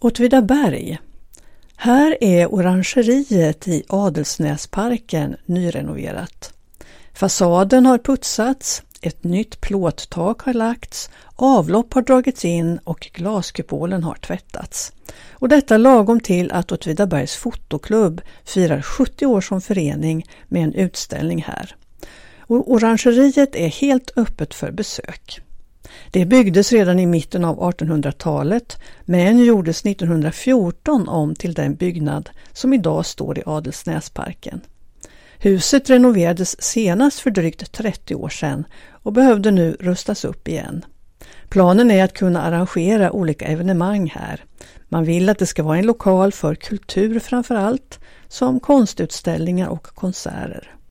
Åtvidaberg. Här är orangeriet i Adelsnäsparken nyrenoverat. Fasaden har putsats, ett nytt plåttak har lagts, avlopp har dragits in och glaskupolen har tvättats. Och detta lagom till att Åtvidabergs fotoklubb firar 70 år som förening med en utställning här. Och orangeriet är helt öppet för besök. Det byggdes redan i mitten av 1800-talet men gjordes 1914 om till den byggnad som idag står i Adelsnäsparken. Huset renoverades senast för drygt 30 år sedan och behövde nu rustas upp igen. Planen är att kunna arrangera olika evenemang här. Man vill att det ska vara en lokal för kultur framför allt, som konstutställningar och konserter.